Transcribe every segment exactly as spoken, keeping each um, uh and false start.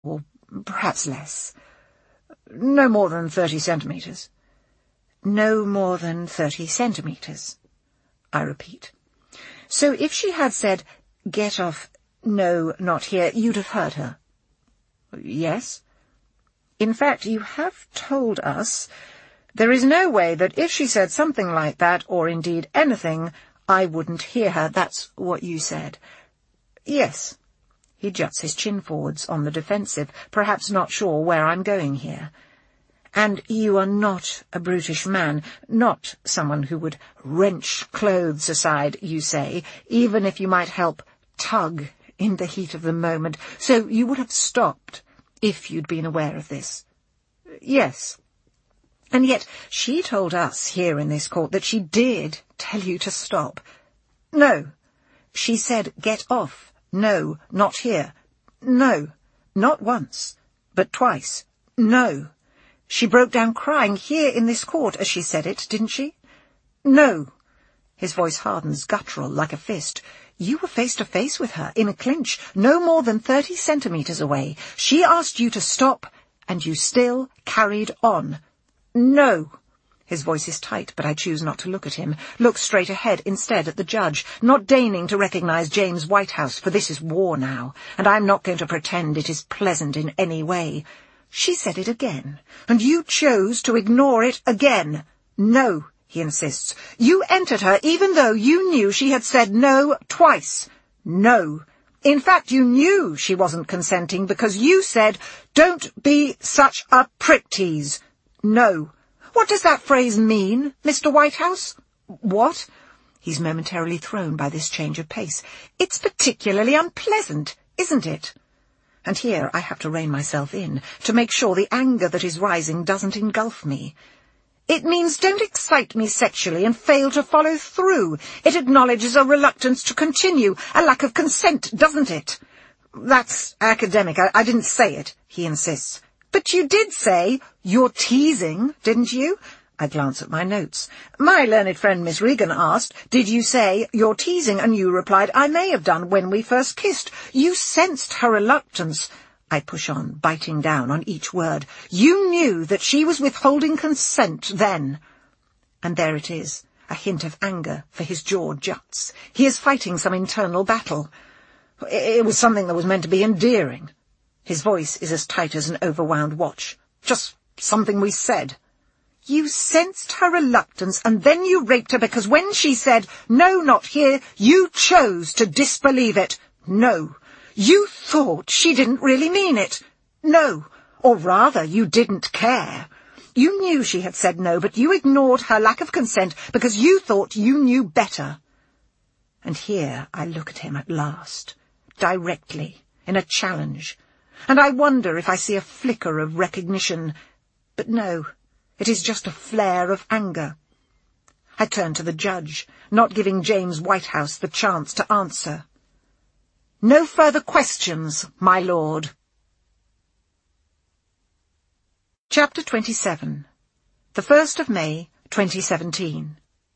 or perhaps less. No more than thirty centimetres. No more than thirty centimetres, I repeat. So if she had said, "Get off, no, not here," you'd have heard her? Yes. In fact, you have told us there is no way that if she said something like that, or indeed anything, I wouldn't hear her. That's what you said. Yes. He juts his chin forwards on the defensive, perhaps not sure where I'm going here. And you are not a brutish man, not someone who would wrench clothes aside, you say, even if you might help tug in the heat of the moment. So you would have stopped if you'd been aware of this. Yes. And yet she told us here in this court that she did tell you to stop. No. She said, "Get off. No, not here." No. Not once, but twice. No. She broke down crying here in this court as she said it, didn't she? No. His voice hardens, guttural, like a fist. You were face to face with her, in a clinch, no more than thirty centimetres away. She asked you to stop, and you still carried on. No. His voice is tight, but I choose not to look at him, look straight ahead instead at the judge, not deigning to recognise James Whitehouse, for this is war now, and I'm not going to pretend it is pleasant in any way. She said it again, and you chose to ignore it again. No, he insists. You entered her even though you knew she had said no twice. No. In fact, you knew she wasn't consenting because you said, "Don't be such a prick tease." No. What does that phrase mean, Mister Whitehouse? What? He's momentarily thrown by this change of pace. It's particularly unpleasant, isn't it? And here I have to rein myself in, to make sure the anger that is rising doesn't engulf me. It means don't excite me sexually and fail to follow through. It acknowledges a reluctance to continue, a lack of consent, doesn't it? That's academic. I, I didn't say it, he insists. But you did say, "You're teasing," didn't you? I glance at my notes. My learned friend Miss Regan asked, "Did you say, 'You're teasing?' And you replied, 'I may have done when we first kissed.' You sensed her reluctance." I push on, biting down on each word. You knew that she was withholding consent then. And there it is, a hint of anger, for his jaw juts. He is fighting some internal battle. It was something that was meant to be endearing. His voice is as tight as an overwound watch. Just something we said. You sensed her reluctance, and then you raped her because when she said, "No, not here," you chose to disbelieve it. No. You thought she didn't really mean it. No. Or rather, you didn't care. You knew she had said no, but you ignored her lack of consent because you thought you knew better. And here I look at him at last, directly, in a challenge, and I wonder if I see a flicker of recognition. But no, it is just a flare of anger. I turn to the judge, not giving James Whitehouse the chance to answer. No further questions, my lord. Chapter twenty-seven. The first of May, twenty seventeen.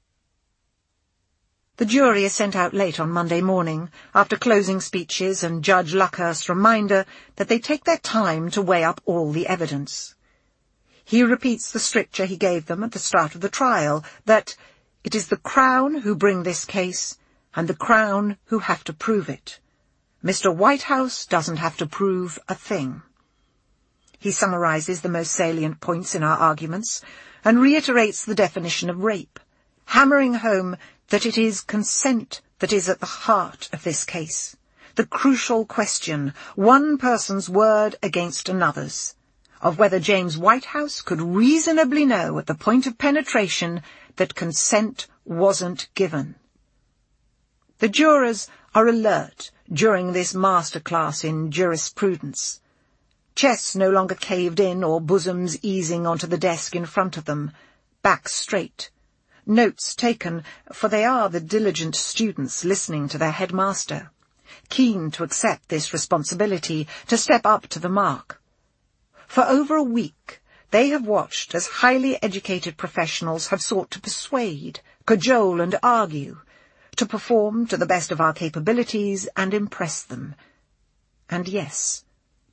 The jury is sent out late on Monday morning, after closing speeches and Judge Luckhurst's reminder that they take their time to weigh up all the evidence. He repeats the stricture he gave them at the start of the trial, that it is the Crown who bring this case, and the Crown who have to prove it. Mister Whitehouse doesn't have to prove a thing. He summarises the most salient points in our arguments, and reiterates the definition of rape, hammering home that it is consent that is at the heart of this case, the crucial question, one person's word against another's, of whether James Whitehouse could reasonably know at the point of penetration that consent wasn't given. The jurors are alert during this masterclass in jurisprudence. Chests no longer caved in or bosoms easing onto the desk in front of them, backs straight. Notes taken, for they are the diligent students listening to their headmaster, keen to accept this responsibility, to step up to the mark. For over a week they have watched as highly educated professionals have sought to persuade, cajole and argue, to perform to the best of our capabilities and impress them. And yes,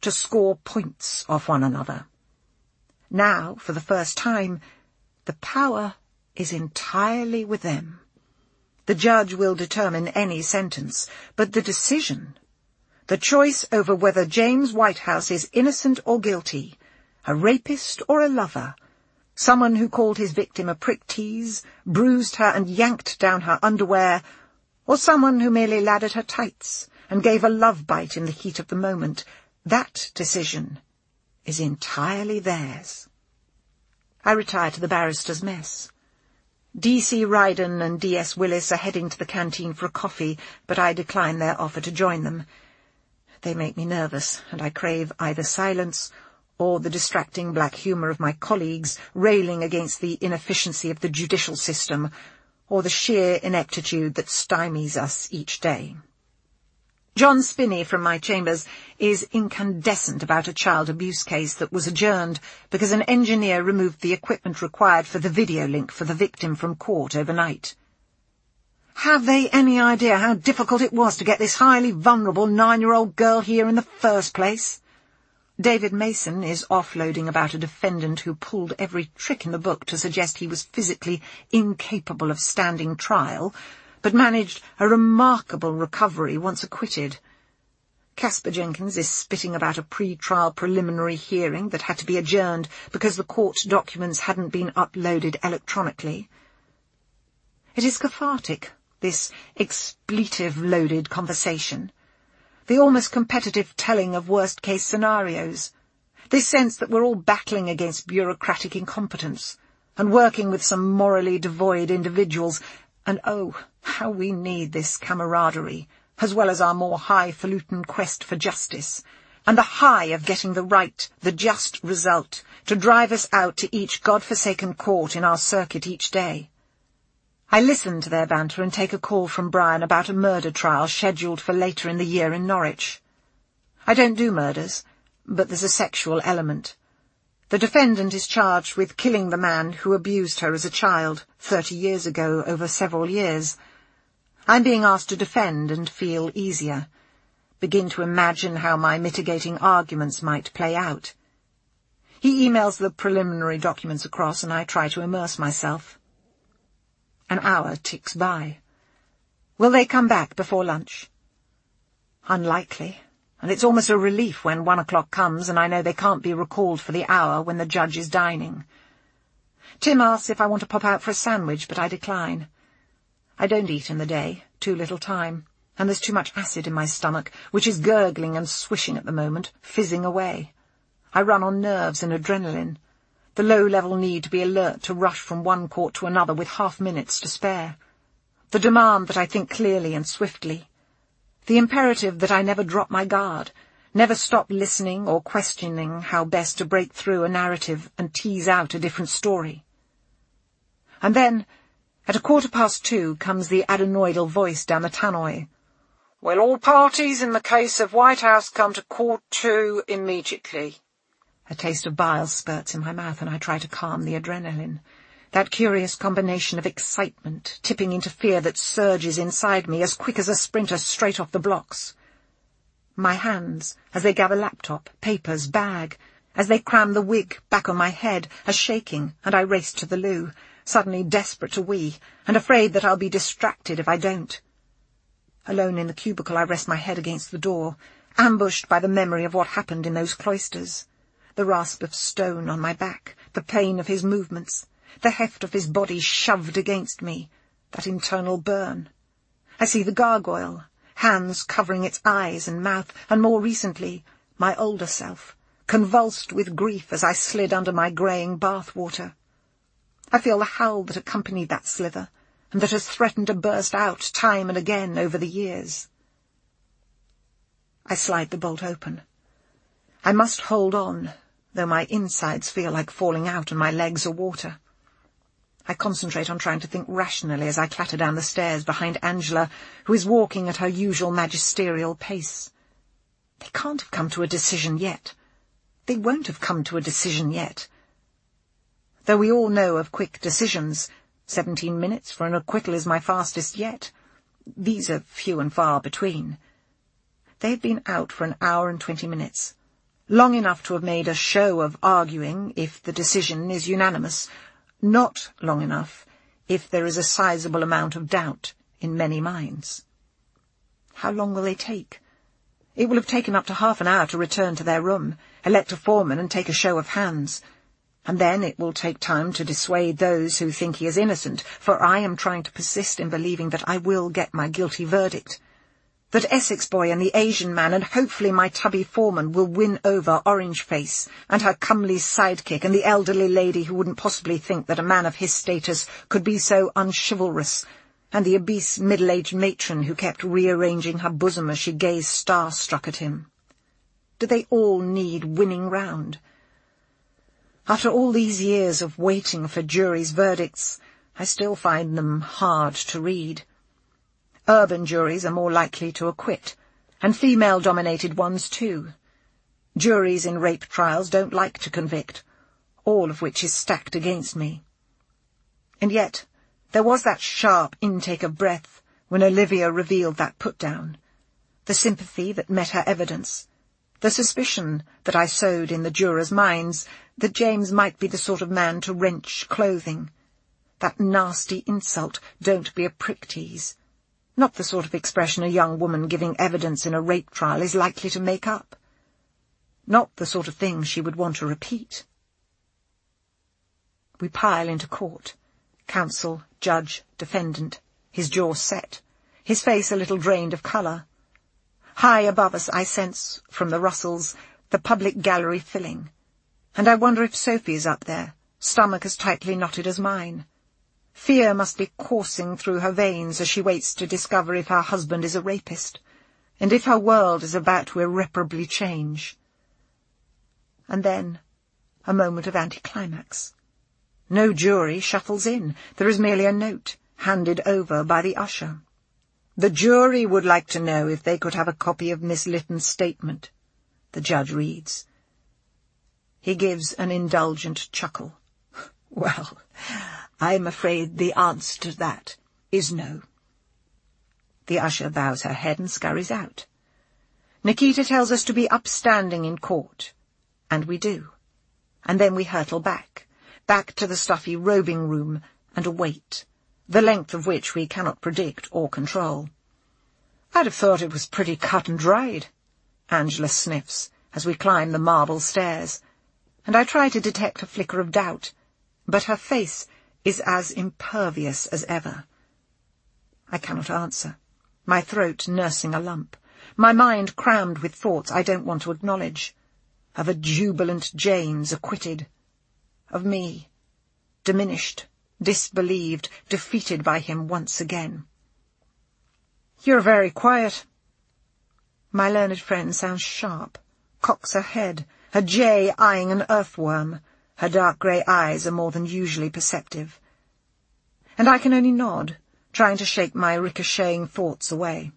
to score points off one another. Now, for the first time, the power is entirely with them. The judge will determine any sentence, but the decision, the choice over whether James Whitehouse is innocent or guilty, a rapist or a lover, someone who called his victim a prick tease, bruised her and yanked down her underwear, or someone who merely laddered her tights and gave a love bite in the heat of the moment, that decision is entirely theirs. I retire to the barrister's mess. D C Ryden and D S Willis are heading to the canteen for a coffee, but I decline their offer to join them. They make me nervous, and I crave either silence or the distracting black humour of my colleagues railing against the inefficiency of the judicial system, or the sheer ineptitude that stymies us each day. John Spinney from my chambers is incandescent about a child abuse case that was adjourned because an engineer removed the equipment required for the video link for the victim from court overnight. Have they any idea how difficult it was to get this highly vulnerable nine-year-old girl here in the first place? David Mason is offloading about a defendant who pulled every trick in the book to suggest he was physically incapable of standing trial, but managed a remarkable recovery once acquitted. Caspar Jenkins is spitting about a pre-trial preliminary hearing that had to be adjourned because the court documents hadn't been uploaded electronically. It is cathartic, this expletive-loaded conversation, the almost competitive telling of worst-case scenarios, this sense that we're all battling against bureaucratic incompetence and working with some morally devoid individuals, and oh, how we need this camaraderie, as well as our more highfalutin quest for justice, and the high of getting the right, the just result, to drive us out to each God-forsaken court in our circuit each day. I listen to their banter and take a call from Brian about a murder trial scheduled for later in the year in Norwich. I don't do murders, but there's a sexual element. The defendant is charged with killing the man who abused her as a child thirty years ago over several years. I'm being asked to defend and feel easier, begin to imagine how my mitigating arguments might play out. He emails the preliminary documents across, and I try to immerse myself. An hour ticks by. Will they come back before lunch? Unlikely, and it's almost a relief when one o'clock comes and I know they can't be recalled for the hour when the judge is dining. Tim asks if I want to pop out for a sandwich, but I decline. I don't eat in the day, too little time, and there's too much acid in my stomach, which is gurgling and swishing at the moment, fizzing away. I run on nerves and adrenaline, the low-level need to be alert to rush from one court to another with half minutes to spare, the demand that I think clearly and swiftly, the imperative that I never drop my guard, never stop listening or questioning how best to break through a narrative and tease out a different story. And then, at a quarter past two, comes the adenoidal voice down the tannoy. Will all parties in the case of Whitehouse come to court too immediately? A taste of bile spurts in my mouth, and I try to calm the adrenaline, that curious combination of excitement tipping into fear that surges inside me as quick as a sprinter straight off the blocks. My hands, as they gather laptop, papers, bag, as they cram the wig back on my head, are shaking, and I race to the loo, suddenly desperate to wee, and afraid that I'll be distracted if I don't. Alone in the cubicle, I rest my head against the door, ambushed by the memory of what happened in those cloisters. The rasp of stone on my back, the pain of his movements, the heft of his body shoved against me, that internal burn. I see the gargoyle, hands covering its eyes and mouth, and more recently, my older self, convulsed with grief as I slid under my greying bath-water. I feel the howl that accompanied that slither, and that has threatened to burst out time and again over the years. I slide the bolt open. I must hold on, though my insides feel like falling out and my legs are water. I concentrate on trying to think rationally as I clatter down the stairs behind Angela, who is walking at her usual magisterial pace. They can't have come to a decision yet. They won't have come to a decision yet. Though we all know of quick decisions, seventeen minutes for an acquittal is my fastest yet. These are few and far between. They've been out for an hour and twenty minutes, long enough to have made a show of arguing if the decision is unanimous, not long enough if there is a sizable amount of doubt in many minds. How long will they take? It will have taken up to half an hour to return to their room, elect a foreman and take a show of hands. And then it will take time to dissuade those who think he is innocent, for I am trying to persist in believing that I will get my guilty verdict. That Essex boy and the Asian man and hopefully my tubby foreman will win over Orange Face and her comely sidekick and the elderly lady who wouldn't possibly think that a man of his status could be so unchivalrous, and the obese middle-aged matron who kept rearranging her bosom as she gazed star-struck at him. Do they all need winning round? After all these years of waiting for juries' verdicts, I still find them hard to read. Urban juries are more likely to acquit, and female-dominated ones too. Juries in rape trials don't like to convict, all of which is stacked against me. And yet, there was that sharp intake of breath when Olivia revealed that put-down, the sympathy that met her evidence, the suspicion that I sowed in the jurors' minds that James might be the sort of man to wrench clothing, that nasty insult, "Don't be a prick" tease, not the sort of expression a young woman giving evidence in a rape trial is likely to make up, not the sort of thing she would want to repeat. We pile into court, counsel, judge, defendant, his jaw set, his face a little drained of colour. High above us I sense, from the Russells, the public gallery filling, and I wonder if Sophie is up there, stomach as tightly knotted as mine. Fear must be coursing through her veins as she waits to discover if her husband is a rapist, and if her world is about to irreparably change. And then, a moment of anticlimax. No jury shuffles in. There is merely a note, handed over by the usher. The jury would like to know if they could have a copy of Miss Lytton's statement, the judge reads. He gives an indulgent chuckle. Well, I'm afraid the answer to that is no. The usher bows her head and scurries out. Nikita tells us to be upstanding in court, and we do. And then we hurtle back, back to the stuffy robing room, and await, the length of which we cannot predict or control. I'd have thought it was pretty cut and dried, Angela sniffs, as we climb the marble stairs, and I try to detect a flicker of doubt, but her face is as impervious as ever. I cannot answer, my throat nursing a lump, my mind crammed with thoughts I don't want to acknowledge, of a jubilant James acquitted, of me, diminished, disbelieved, defeated by him once again. You're very quiet. My learned friend sounds sharp, cocks her head, her jay eyeing an earthworm. Her dark grey eyes are more than usually perceptive. And I can only nod, trying to shake my ricocheting thoughts away.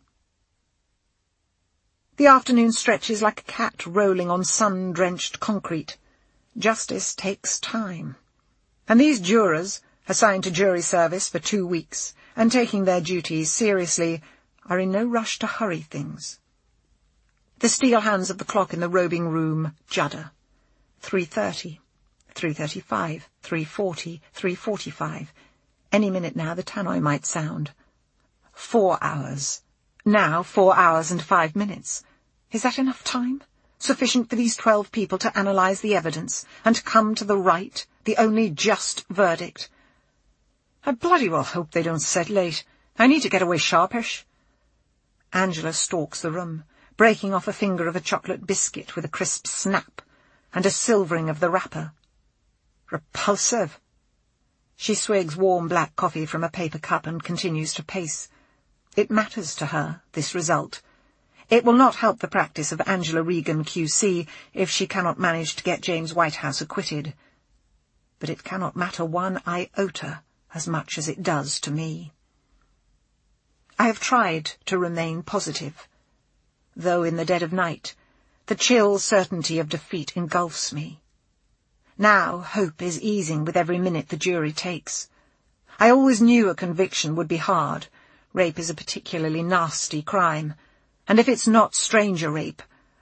The afternoon stretches like a cat rolling on sun-drenched concrete. Justice takes time. And these jurors, assigned to jury service for two weeks, and taking their duties seriously, are in no rush to hurry things. The steel hands of the clock in the robing room judder. Three thirty. three thirty-five, three forty, three forty-five. Any minute now the tannoy might sound. Four hours. Now four hours and five minutes. Is that enough time? Sufficient for these twelve people to analyse the evidence and come to the right, the only just verdict? I bloody well hope they don't set late. I need to get away sharpish. Angela stalks the room, breaking off a finger of a chocolate biscuit with a crisp snap, and a silvering of the wrapper. Repulsive. She swigs warm black coffee from a paper cup and continues to pace. It matters to her, this result. It will not help the practice of Angela Regan Q C if she cannot manage to get James Whitehouse acquitted. But it cannot matter one iota as much as it does to me. I have tried to remain positive, though in the dead of night the chill certainty of defeat engulfs me. Now hope is easing with every minute the jury takes. I always knew a conviction would be hard. Rape is a particularly nasty crime, and if it's not stranger rape,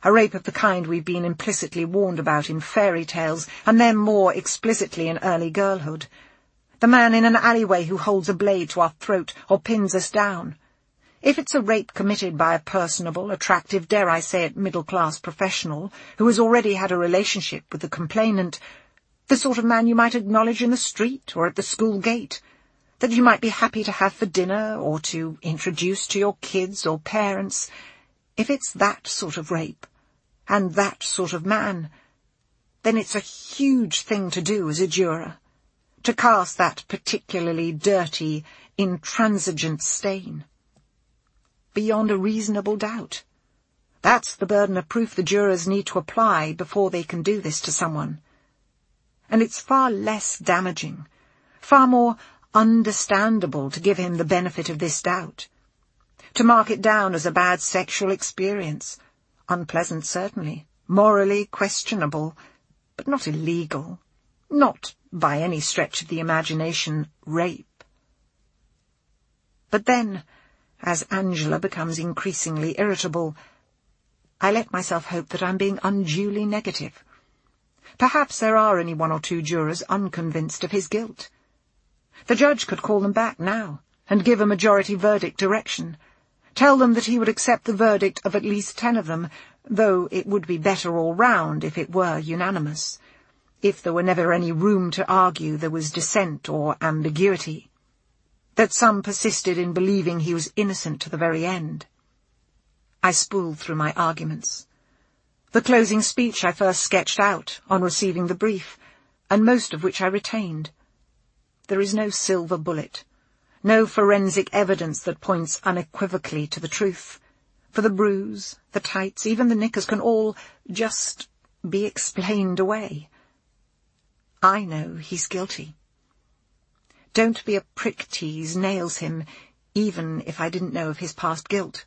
a rape of the kind we've been implicitly warned about in fairy tales, and then more explicitly in early girlhood. The man in an alleyway who holds a blade to our throat or pins us down. If it's a rape committed by a personable, attractive, dare I say it, middle-class professional who has already had a relationship with the complainant, the sort of man you might acknowledge in the street or at the school gate, that you might be happy to have for dinner or to introduce to your kids or parents, if it's that sort of rape, and that sort of man, then it's a huge thing to do as a juror, to cast that particularly dirty, intransigent stain. Beyond a reasonable doubt. That's the burden of proof the jurors need to apply before they can do this to someone. And it's far less damaging, far more understandable to give him the benefit of this doubt, to mark it down as a bad sexual experience, unpleasant certainly, morally questionable, but not illegal, not, by any stretch of the imagination, rape. But then, as Angela becomes increasingly irritable, I let myself hope that I'm being unduly negative. Perhaps there are only one or two jurors unconvinced of his guilt. The judge could call them back now and give a majority verdict direction, tell them that he would accept the verdict of at least ten of them, though it would be better all round if it were unanimous, if there were never any room to argue there was dissent or ambiguity, that some persisted in believing he was innocent to the very end. I spooled through my arguments. The closing speech I first sketched out on receiving the brief, and most of which I retained. There is no silver bullet, no forensic evidence that points unequivocally to the truth, for the bruise, the tights, even the knickers can all just be explained away. I know he's guilty. Don't be a prick tease nails him, even if I didn't know of his past guilt.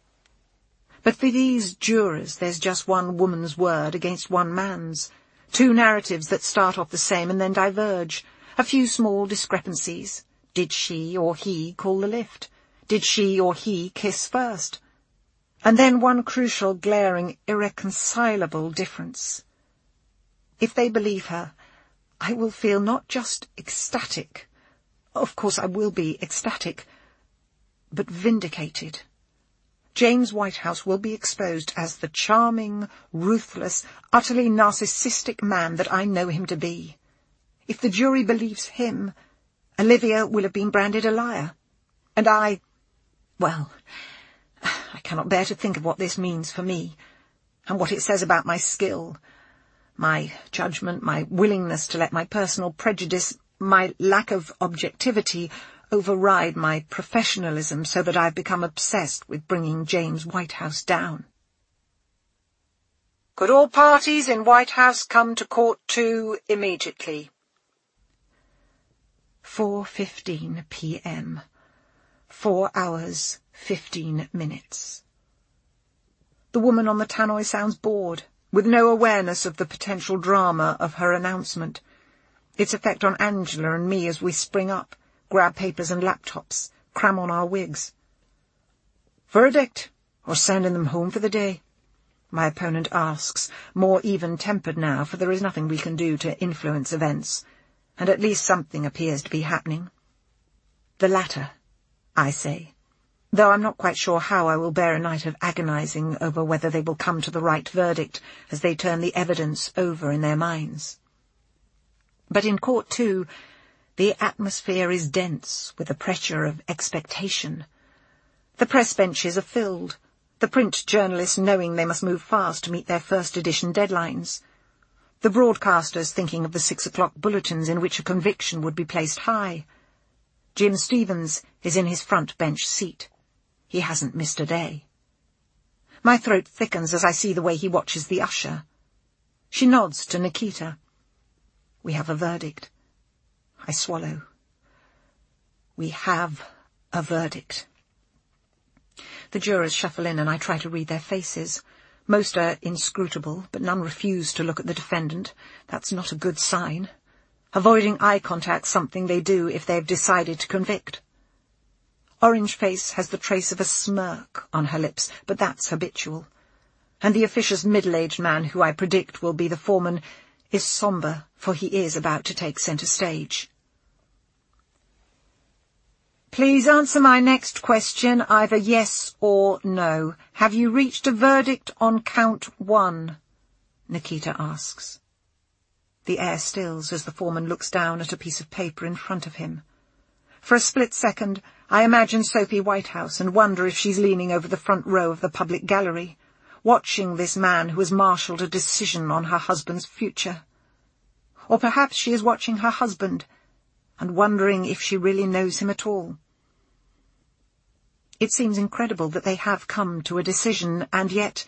But for these jurors there's just one woman's word against one man's, two narratives that start off the same and then diverge, a few small discrepancies. Did she or he call the lift? Did she or he kiss first? And then one crucial, glaring, irreconcilable difference. If they believe her, I will feel not just ecstatic, of course I will be ecstatic, but vindicated. James Whitehouse will be exposed as the charming, ruthless, utterly narcissistic man that I know him to be. If the jury believes him, Olivia will have been branded a liar. And I, well, I cannot bear to think of what this means for me, and what it says about my skill, my judgment, my willingness to let my personal prejudice, my lack of objectivity override my professionalism so that I've become obsessed with bringing James Whitehouse down. Could all parties in Whitehouse come to court two immediately? four fifteen p m Four hours, fifteen minutes. The woman on the tannoy sounds bored, with no awareness of the potential drama of her announcement, its effect on Angela and me as we spring up, grab papers and laptops, cram on our wigs. Verdict, or sending them home for the day? My opponent asks, more even-tempered now, for there is nothing we can do to influence events, and at least something appears to be happening. The latter, I say, though I'm not quite sure how I will bear a night of agonizing over whether they will come to the right verdict as they turn the evidence over in their minds. But in court, too, the atmosphere is dense with the pressure of expectation. The press benches are filled, the print journalists knowing they must move fast to meet their first edition deadlines, the broadcasters thinking of the six o'clock bulletins in which a conviction would be placed high. Jim Stevens is in his front bench seat. He hasn't missed a day. My throat thickens as I see the way he watches the usher. She nods to Nikita. We have a verdict. I swallow. We have a verdict. The jurors shuffle in and I try to read their faces. Most are inscrutable, but none refuse to look at the defendant. That's not a good sign. Avoiding eye contact, something they do if they've decided to convict. Orange Face has the trace of a smirk on her lips, but that's habitual. and the officious middle-aged man who I predict will be the foreman is sombre, for he is about to take centre stage. Please answer my next question, either yes or no. Have you reached a verdict on count one? Nikita asks. The air stills as the foreman looks down at a piece of paper in front of him. For a split second, I imagine Sophie Whitehouse and wonder if she's leaning over the front row of the public gallery, watching this man who has marshalled a decision on her husband's future. Or perhaps she is watching her husband and wondering if she really knows him at all. It seems incredible that they have come to a decision, and yet...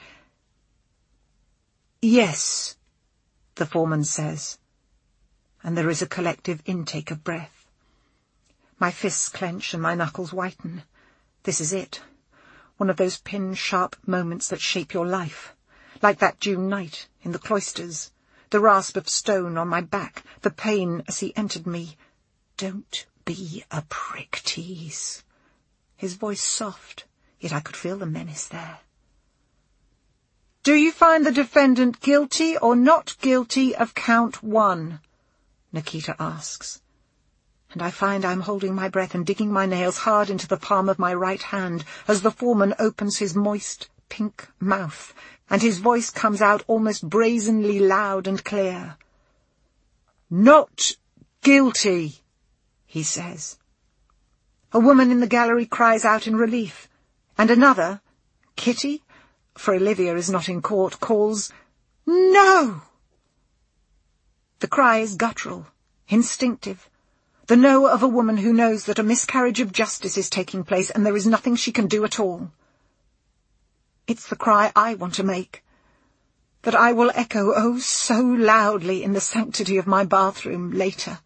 Yes, the foreman says, and there is a collective intake of breath. My fists clench and my knuckles whiten. This is it. One of those pin-sharp moments that shape your life, like that June night in the cloisters, the rasp of stone on my back, the pain as he entered me. Don't be a prick, tease. His voice soft, yet I could feel the menace there. Do you find the defendant guilty or not guilty of count one? Nikita asks. And I find I'm holding my breath and digging my nails hard into the palm of my right hand as the foreman opens his moist, pink mouth, and his voice comes out almost brazenly loud and clear. Not guilty, he says. A woman in the gallery cries out in relief, and another, Kitty, for Olivia is not in court, calls, No! The cry is guttural, instinctive, the no of a woman who knows that a miscarriage of justice is taking place and there is nothing she can do at all. It's the cry I want to make, that I will echo oh so loudly in the sanctity of my bathroom later.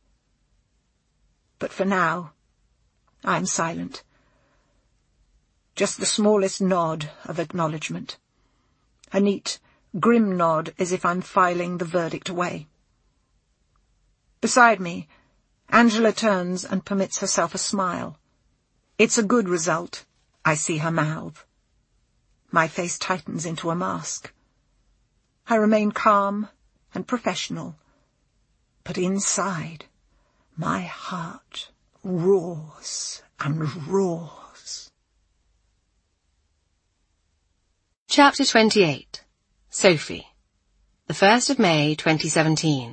But for now, I'm silent. Just the smallest nod of acknowledgement. A neat, grim nod as if I'm filing the verdict away. Beside me, Angela turns and permits herself a smile. It's a good result, I see her mouth. My face tightens into a mask. I remain calm and professional, but inside, my heart roars and roars. Chapter twenty-eight. Sophie. The first of May, twenty seventeen.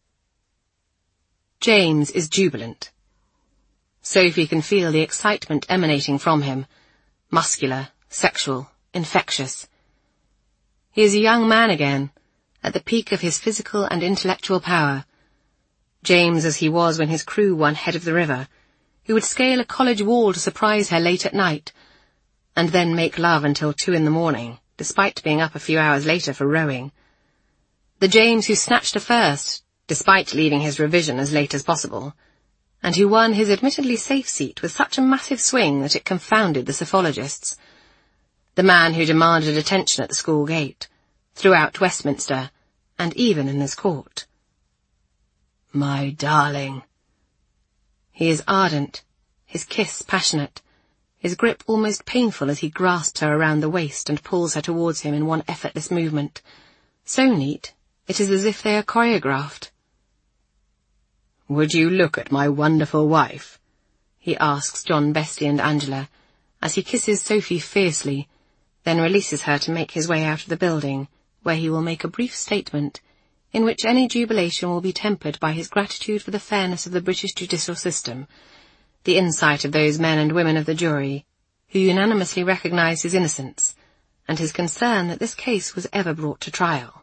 James is jubilant. Sophie can feel the excitement emanating from him, muscular, sexual, infectious. He is a young man again, at the peak of his physical and intellectual power. James as he was when his crew won Head of the River, who would scale a college wall to surprise her late at night, and then make love until two in the morning, despite being up a few hours later for rowing. The James who snatched a first, despite leaving his revision as late as possible, and who won his admittedly safe seat with such a massive swing that it confounded the psephologists. The man who demanded attention at the school gate, throughout Westminster, and even in this court. My darling. He is ardent, his kiss passionate, his grip almost painful as he grasps her around the waist and pulls her towards him in one effortless movement. So neat, it is as if they are choreographed. Would you look at my wonderful wife? He asks John Bestie and Angela, as he kisses Sophie fiercely, then releases her to make his way out of the building, where he will make a brief statement, in which any jubilation will be tempered by his gratitude for the fairness of the British judicial system, the insight of those men and women of the jury, who unanimously recognise his innocence, and his concern that this case was ever brought to trial.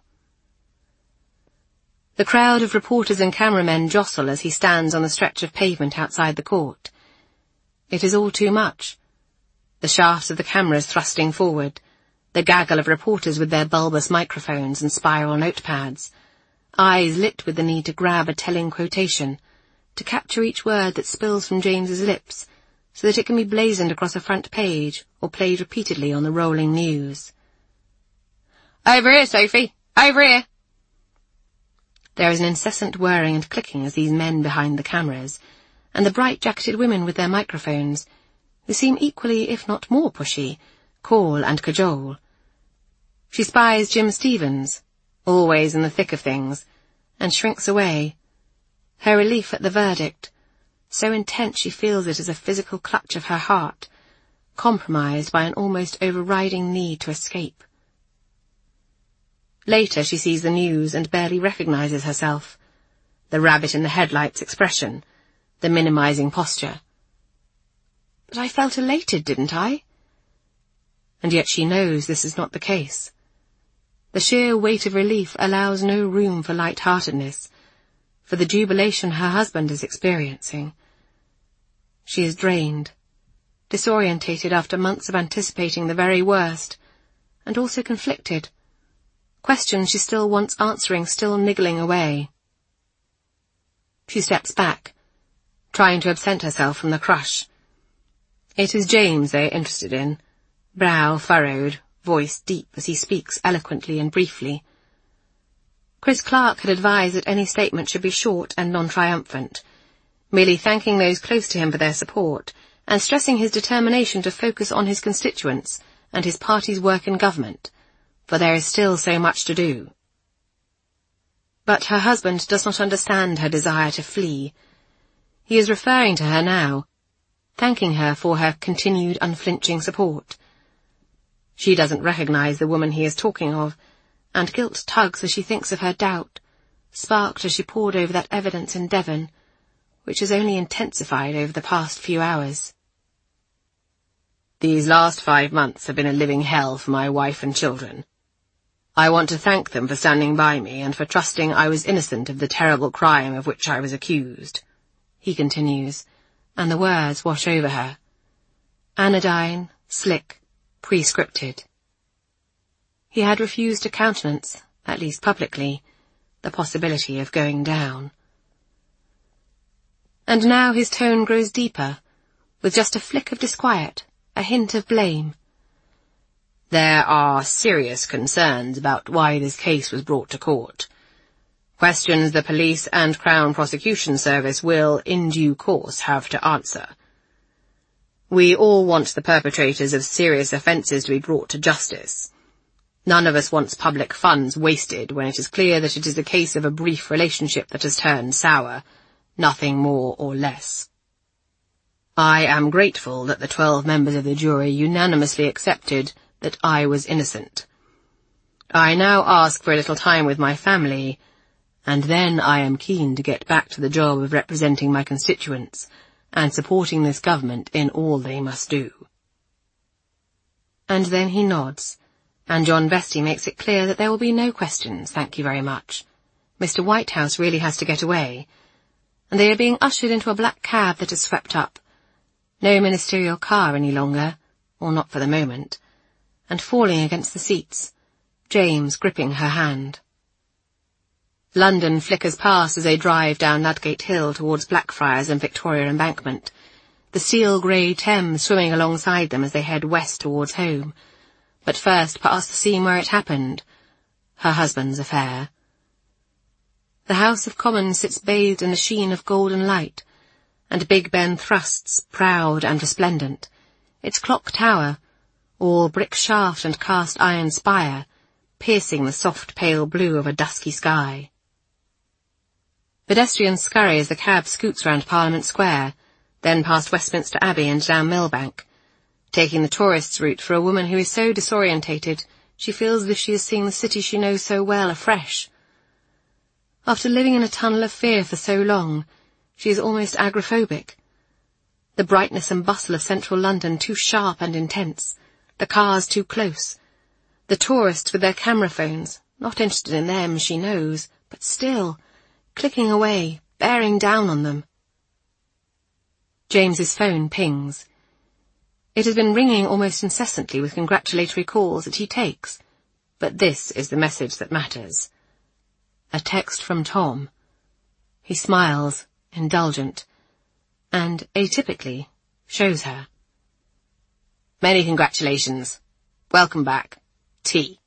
The crowd of reporters and cameramen jostle as he stands on the stretch of pavement outside the court. It is all too much. The shafts of the cameras thrusting forward, the gaggle of reporters with their bulbous microphones and spiral notepads, eyes lit with the need to grab a telling quotation, to capture each word that spills from James's lips, so that it can be blazoned across a front page or played repeatedly on the rolling news. Over here, Sophie! Over here! There is an incessant whirring and clicking as these men behind the cameras, and the bright-jacketed women with their microphones, who seem equally, if not more pushy, call and cajole. She spies Jim Stevens, always in the thick of things, and shrinks away. Her relief at the verdict, so intense she feels it as a physical clutch of her heart, compromised by an almost overriding need to escape. Later she sees the news and barely recognizes herself. The rabbit in the headlights expression, the minimizing posture. But I felt elated, didn't I? And yet she knows this is not the case. The sheer weight of relief allows no room for light-heartedness, for the jubilation her husband is experiencing. She is drained, disorientated after months of anticipating the very worst, and also conflicted. Questions she still wants answering still niggling away. She steps back, trying to absent herself from the crush. It is James they are interested in, brow furrowed, voice deep as he speaks eloquently and briefly. Chris Clark had advised that any statement should be short and non-triumphant, merely thanking those close to him for their support, and stressing his determination to focus on his constituents and his party's work in government, for there is still so much to do. But her husband does not understand her desire to flee. He is referring to her now, thanking her for her continued unflinching support. She doesn't recognize the woman he is talking of, and guilt tugs as she thinks of her doubt, sparked as she pored over that evidence in Devon, which has only intensified over the past few hours. These last five months have been a living hell for my wife and children. I want to thank them for standing by me and for trusting I was innocent of the terrible crime of which I was accused, he continues, and the words wash over her. Anodyne, slick, pre-scripted. He had refused to countenance, at least publicly, the possibility of going down. And now his tone grows deeper, with just a flick of disquiet, a hint of blame. There are serious concerns about why this case was brought to court. Questions the police and Crown Prosecution Service will, in due course, have to answer. We all want the perpetrators of serious offences to be brought to justice. None of us wants public funds wasted when it is clear that it is a case of a brief relationship that has turned sour, nothing more or less. I am grateful that the twelve members of the jury unanimously accepted that I was innocent. I now ask for a little time with my family, and then I am keen to get back to the job of representing my constituents and supporting this government in all they must do. And then he nods, and John Vestey makes it clear that there will be no questions, thank you very much. Mister Whitehouse really has to get away, and they are being ushered into a black cab that is swept up. No ministerial car any longer, or not for the moment, and falling against the seats, James gripping her hand. London flickers past as they drive down Ludgate Hill towards Blackfriars and Victoria Embankment, the steel-grey Thames swimming alongside them as they head west towards home, but first past the scene where it happened, her husband's affair. The House of Commons sits bathed in the sheen of golden light, and Big Ben thrusts, proud and resplendent, its clock tower, all brick shaft and cast-iron spire, piercing the soft pale blue of a dusky sky. Pedestrians scurry as the cab scoots round Parliament Square, then past Westminster Abbey and down Millbank, taking the tourists' route for a woman who is so disorientated she feels as if she is seeing the city she knows so well afresh. After living in a tunnel of fear for so long, she is almost agoraphobic. The brightness and bustle of central London too sharp and intense, the cars too close, the tourists with their camera phones, not interested in them, she knows, but still, clicking away, bearing down on them. James's phone pings. It has been ringing almost incessantly with congratulatory calls that he takes, but this is the message that matters. A text from Tom. He smiles, indulgent, and, atypically, shows her. Many congratulations. Welcome back. T.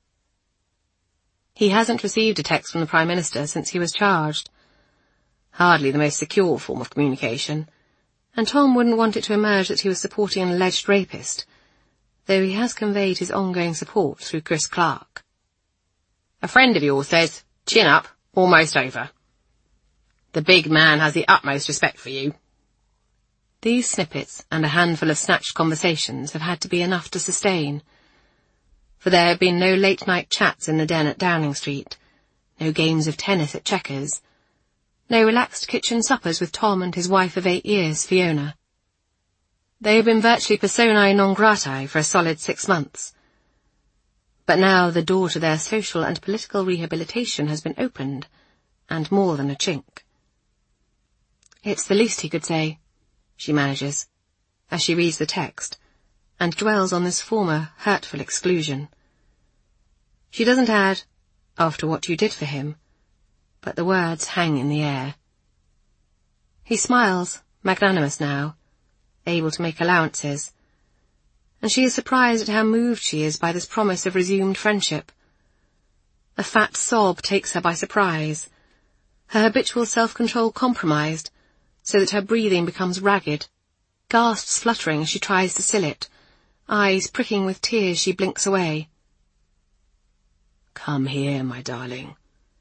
He hasn't received a text from the Prime Minister since he was charged. Hardly the most secure form of communication, and Tom wouldn't want it to emerge that he was supporting an alleged rapist, though he has conveyed his ongoing support through Chris Clark. A friend of yours says, chin up, almost over. The big man has the utmost respect for you. These snippets and a handful of snatched conversations have had to be enough to sustain. For there have been no late-night chats in the den at Downing Street, no games of tennis at Chequers, no relaxed kitchen suppers with Tom and his wife of eight years, Fiona. They have been virtually personae non gratae for a solid six months. But now the door to their social and political rehabilitation has been opened, and more than a chink. It's the least he could say, she manages, as she reads the text, and dwells on this former hurtful exclusion. She doesn't add, after what you did for him, but the words hang in the air. He smiles, magnanimous now, able to make allowances, and she is surprised at how moved she is by this promise of resumed friendship. A fat sob takes her by surprise, her habitual self-control compromised, so that her breathing becomes ragged, gasps fluttering as she tries to still it, eyes pricking with tears she blinks away. Come here, my darling.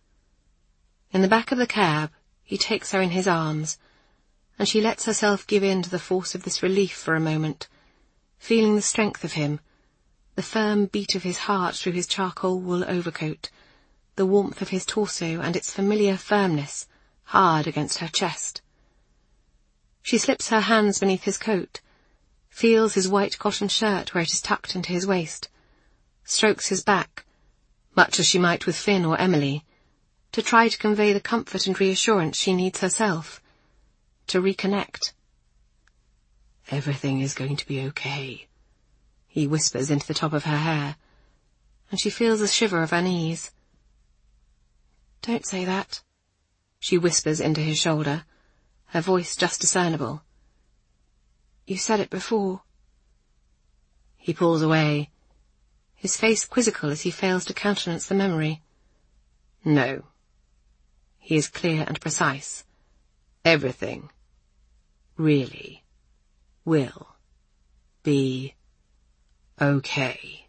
In the back of the cab, he takes her in his arms, and she lets herself give in to the force of this relief for a moment, feeling the strength of him, the firm beat of his heart through his charcoal wool overcoat, the warmth of his torso and its familiar firmness, hard against her chest. She slips her hands beneath his coat, feels his white cotton shirt where it is tucked into his waist, strokes his back, much as she might with Finn or Emily, to try to convey the comfort and reassurance she needs herself, to reconnect. Everything is going to be okay, he whispers into the top of her hair, and she feels a shiver of unease. Don't say that, she whispers into his shoulder, her voice just discernible. You said it before. He pulls away, his face quizzical as he fails to countenance the memory. No. He is clear and precise. Everything, really, will be okay.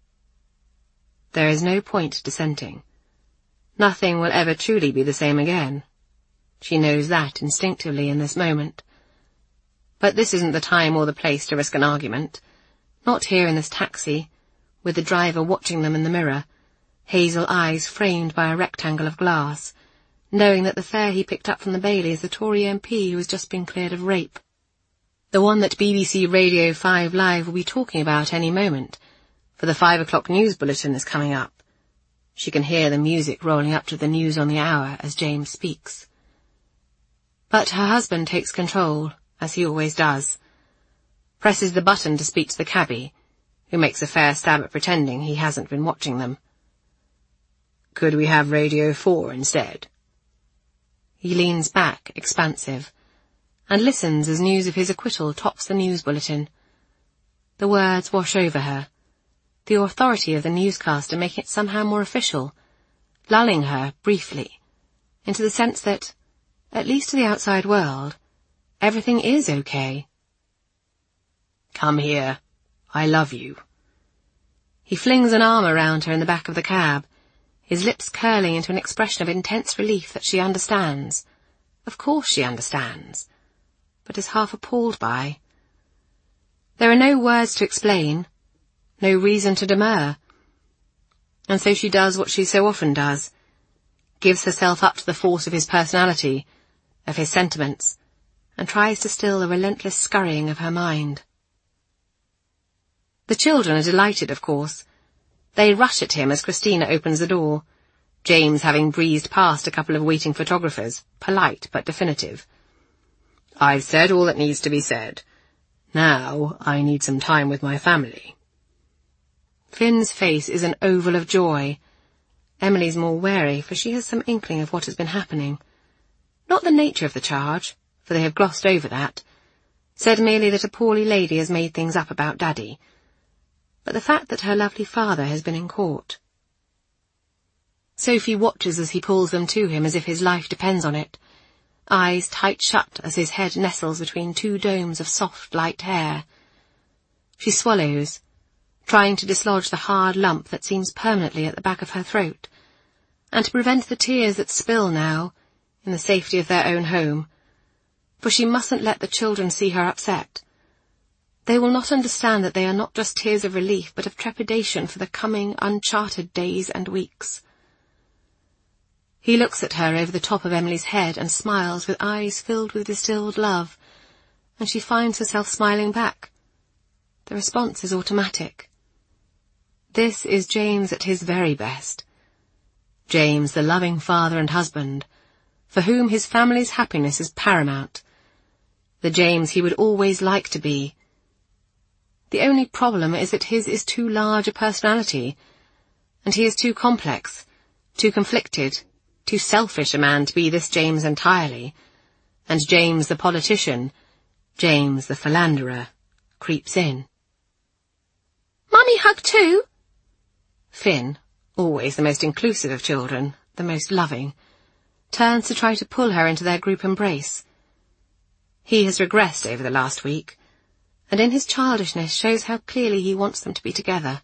There is no point dissenting. Nothing will ever truly be the same again. She knows that instinctively in this moment. But this isn't the time or the place to risk an argument. Not here in this taxi, with the driver watching them in the mirror, hazel eyes framed by a rectangle of glass, knowing that the fare he picked up from the Bailey is the Tory M P who has just been cleared of rape. The one that B B C Radio five Live will be talking about any moment, for the five o'clock news bulletin is coming up. She can hear the music rolling up to the news on the hour as James speaks. But her husband takes control, as he always does, presses the button to speak to the cabbie, who makes a fair stab at pretending he hasn't been watching them. Could we have Radio four instead? He leans back, expansive, and listens as news of his acquittal tops the news bulletin. The words wash over her, the authority of the newscaster making it somehow more official, lulling her, briefly, into the sense that, at least to the outside world, everything is okay. Come here. I love you. He flings an arm around her in the back of the cab, his lips curling into an expression of intense relief that she understands. Of course she understands, but is half appalled by. There are no words to explain, no reason to demur. And so she does what she so often does, gives herself up to the force of his personality, of his sentiments, and tries to still the relentless scurrying of her mind. The children are delighted, of course. They rush at him as Christina opens the door, James having breezed past a couple of waiting photographers, polite but definitive. I've said all that needs to be said. Now I need some time with my family. Finn's face is an oval of joy. Emily's more wary, for she has some inkling of what has been happening. Not the nature of the charge, for they have glossed over that, said merely that a poorly lady has made things up about Daddy, but the fact that her lovely father has been in court. Sophie watches as he pulls them to him as if his life depends on it, eyes tight shut as his head nestles between two domes of soft, light hair. She swallows, trying to dislodge the hard lump that seems permanently at the back of her throat, and to prevent the tears that spill now, in the safety of their own home, for she mustn't let the children see her upset. They will not understand that they are not just tears of relief, but of trepidation for the coming uncharted days and weeks. He looks at her over the top of Emily's head and smiles with eyes filled with distilled love, and she finds herself smiling back. The response is automatic. This is James at his very best. James, the loving father and husband, for whom his family's happiness is paramount. The James he would always like to be. The only problem is that his is too large a personality, and he is too complex, too conflicted, too selfish a man to be this James entirely, and James the politician, James the philanderer, creeps in. "Mummy hug too?" Finn, always the most inclusive of children, the most loving, turns to try to pull her into their group embrace. He has regressed over the last week, and in his childishness shows how clearly he wants them to be together.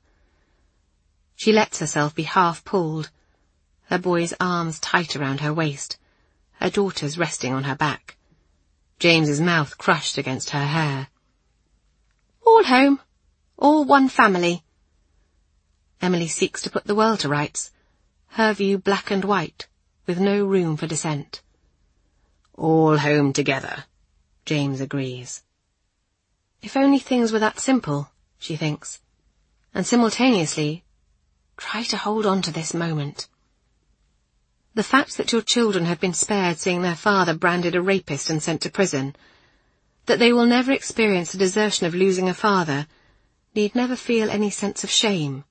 She lets herself be half pulled, her boy's arms tight around her waist, her daughter's resting on her back, James's mouth crushed against her hair. "All home, all one family." Emily seeks to put the world to rights, her view black and white, with no room for dissent. "All home together," James agrees. If only things were that simple, she thinks, and simultaneously, try to hold on to this moment. The fact that your children have been spared seeing their father branded a rapist and sent to prison, that they will never experience the desertion of losing a father, need never feel any sense of shame.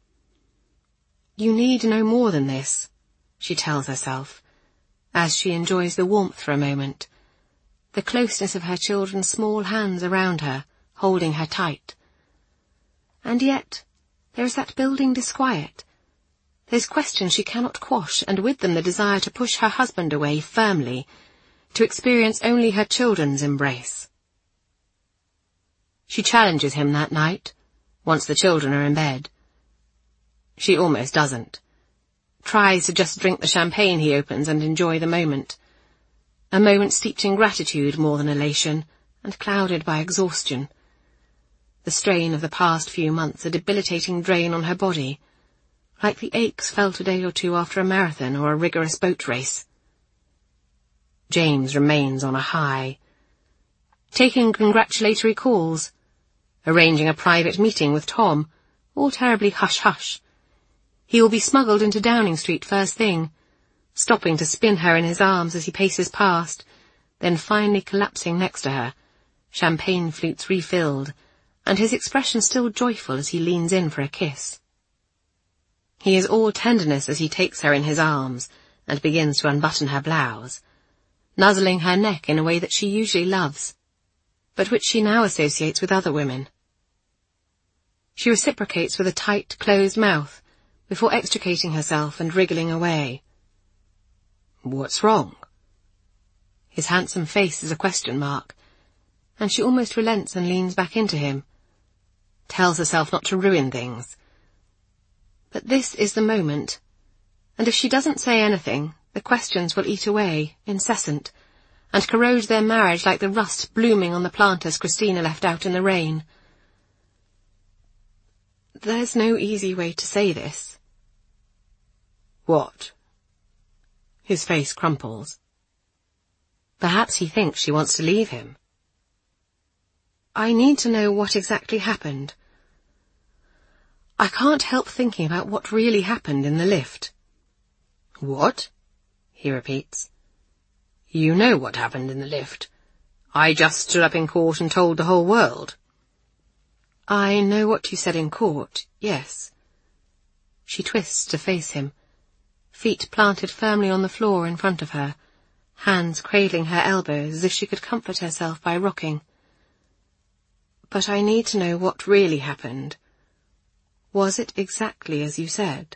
You need no more than this, she tells herself, as she enjoys the warmth for a moment, the closeness of her children's small hands around her, holding her tight. And yet, there is that building disquiet, those questions she cannot quash, and with them the desire to push her husband away firmly, to experience only her children's embrace. She challenges him that night, once the children are in bed. She almost doesn't. Tries to just drink the champagne he opens and enjoy the moment. A moment steeped in gratitude more than elation, and clouded by exhaustion. The strain of the past few months a debilitating drain on her body, like the aches felt a day or two after a marathon or a rigorous boat race. James remains on a high, taking congratulatory calls, arranging a private meeting with Tom, all terribly hush-hush. He will be smuggled into Downing Street first thing, stopping to spin her in his arms as he paces past, then finally collapsing next to her, champagne flutes refilled, and his expression still joyful as he leans in for a kiss. He is all tenderness as he takes her in his arms and begins to unbutton her blouse, nuzzling her neck in a way that she usually loves, but which she now associates with other women. She reciprocates with a tight, closed mouth, before extricating herself and wriggling away. "What's wrong?" His handsome face is a question mark, and she almost relents and leans back into him, tells herself not to ruin things. But this is the moment, and if she doesn't say anything, the questions will eat away, incessant, and corrode their marriage like the rust blooming on the planters Christina left out in the rain. There's no easy way to say this. What? His face crumples. Perhaps he thinks she wants to leave him. I need to know what exactly happened. I can't help thinking about what really happened in the lift. What? He repeats. You know what happened in the lift. I just stood up in court and told the whole world. I know what you said in court, yes. She twists to face him, feet planted firmly on the floor in front of her, hands cradling her elbows as if she could comfort herself by rocking. But I need to know what really happened. Was it exactly as you said?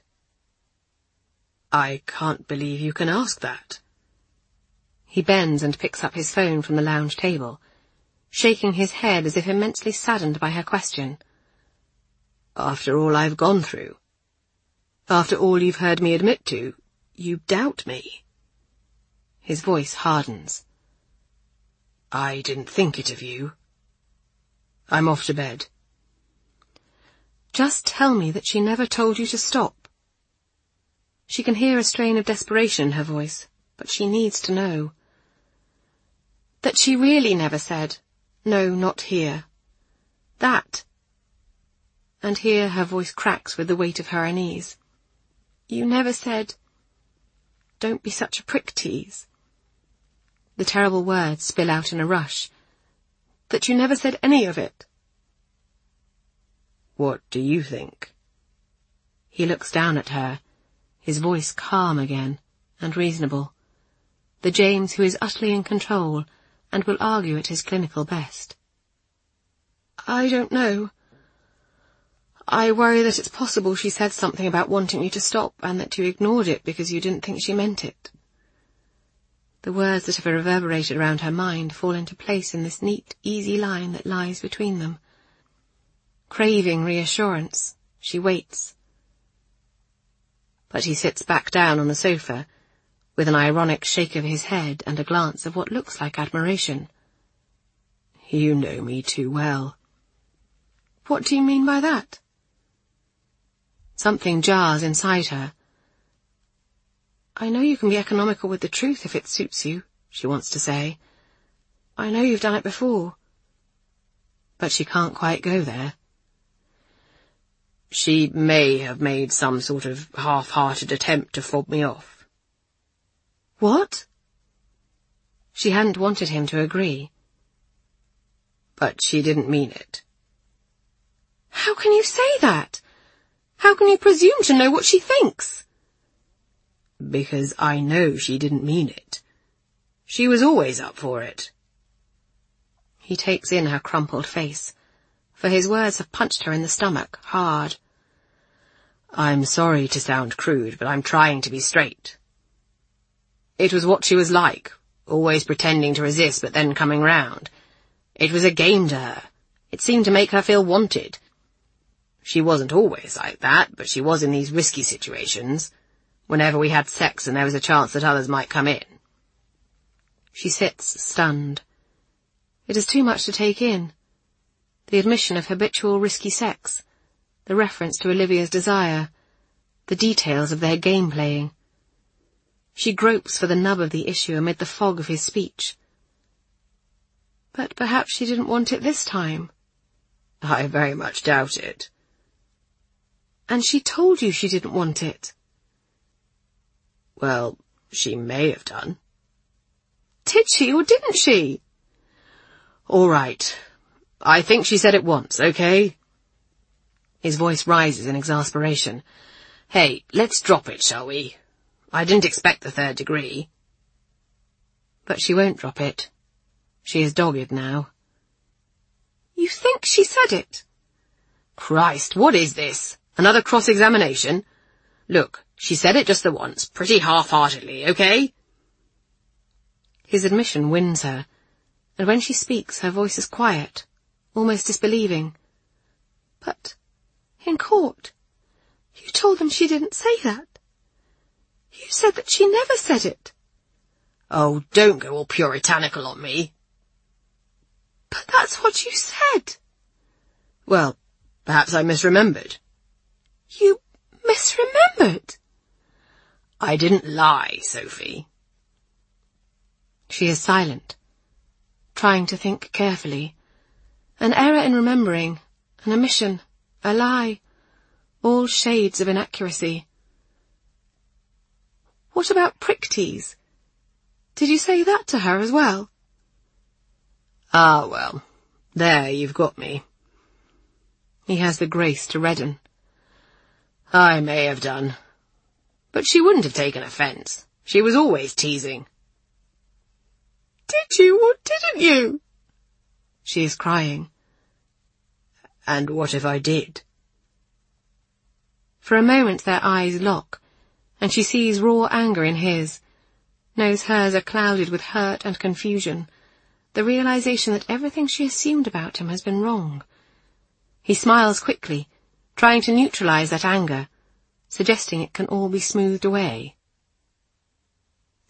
I can't believe you can ask that. He bends and picks up his phone from the lounge table, shaking his head as if immensely saddened by her question. After all I've gone through, after all you've heard me admit to, You doubt me? His voice hardens. I didn't think it of you. I'm off to bed. Just tell me that she never told you to stop. She can hear a strain of desperation in her voice, but she needs to know. That she really never said, no, not here. That. And here her voice cracks with the weight of her unease. You never said, don't be such a prick, tease. The terrible words spill out in a rush. That you never said any of it. What do you think? He looks down at her, his voice calm again, and reasonable. The James who is utterly in control, and will argue at his clinical best. I don't know. I worry that it's possible she said something about wanting you to stop, and that you ignored it because you didn't think she meant it. The words that have reverberated around her mind fall into place in this neat, easy line that lies between them. Craving reassurance, she waits. But he sits back down on the sofa, with an ironic shake of his head and a glance of what looks like admiration. You know me too well. What do you mean by that? Something jars inside her. I know you can be economical with the truth if it suits you, she wants to say. I know you've done it before. But she can't quite go there. She may have made some sort of half-hearted attempt to fob me off. What? She hadn't wanted him to agree. But she didn't mean it. How can you say that? How can you presume to know what she thinks? Because I know she didn't mean it. She was always up for it. He takes in her crumpled face, for his words have punched her in the stomach, hard. I'm sorry to sound crude, but I'm trying to be straight. It was what she was like, always pretending to resist but then coming round. It was a game to her. It seemed to make her feel wanted. She wasn't always like that, but she was in these risky situations, whenever we had sex and there was a chance that others might come in. She sits, stunned. It is too much to take in. The admission of habitual risky sex, the reference to Olivia's desire, the details of their game-playing. She gropes for the nub of the issue amid the fog of his speech. But perhaps she didn't want it this time. I very much doubt it. And she told you she didn't want it. Well, she may have done. Did she or didn't she? All right. I think she said it once, okay? His voice rises in exasperation. Hey, let's drop it, shall we? I didn't expect the third degree. But she won't drop it. She is dogged now. You think she said it? Christ, what is this? Another cross-examination? Look, she said it just the once, pretty half-heartedly, okay? His admission wins her, and when she speaks her voice is quiet, almost disbelieving. But, in court, you told them she didn't say that. You said that she never said it. Oh, don't go all puritanical on me. But that's what you said. Well, perhaps I misremembered. You misremembered? I didn't lie, Sophie. She is silent, trying to think carefully. An error in remembering, an omission, a lie, all shades of inaccuracy. What about prick tease? Did you say that to her as well? Ah, well, there you've got me. He has the grace to redden. I may have done. But she wouldn't have taken offence. She was always teasing. Did you or didn't you? She is crying. And what if I did? For a moment their eyes lock, and she sees raw anger in his, knows hers are clouded with hurt and confusion, the realization that everything she assumed about him has been wrong. He smiles quickly, trying to neutralize that anger, suggesting it can all be smoothed away.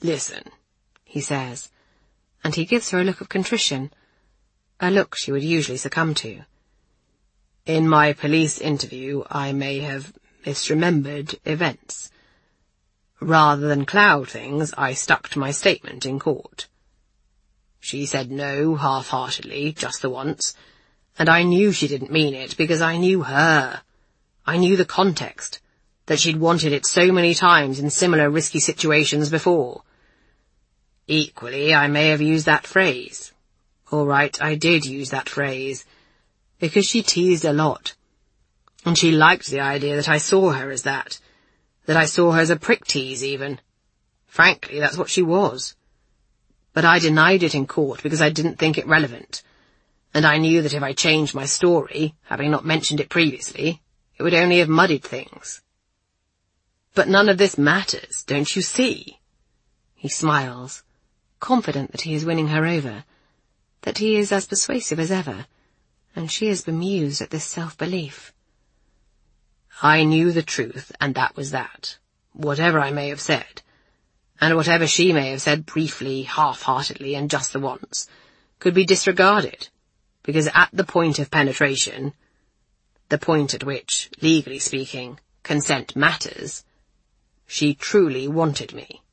Listen, he says, and he gives her a look of contrition, a look she would usually succumb to. In my police interview, I may have misremembered events. Rather than cloud things, I stuck to my statement in court. She said no half-heartedly, just the once, and I knew she didn't mean it because I knew her. I knew the context, that she'd wanted it so many times in similar risky situations before. Equally, I may have used that phrase. All right, I did use that phrase, because she teased a lot, and she liked the idea that I saw her as that, that I saw her as a prick tease even. Frankly, that's what she was. But I denied it in court because I didn't think it relevant, and I knew that if I changed my story, having not mentioned it previously, it would only have muddied things. But none of this matters, don't you see? He smiles, confident that he is winning her over, that he is as persuasive as ever, and she is bemused at this self-belief. I knew the truth, and that was that, whatever I may have said, and whatever she may have said briefly, half-heartedly, and just the once, could be disregarded, because at the point of penetration, the point at which, legally speaking, consent matters, she truly wanted me.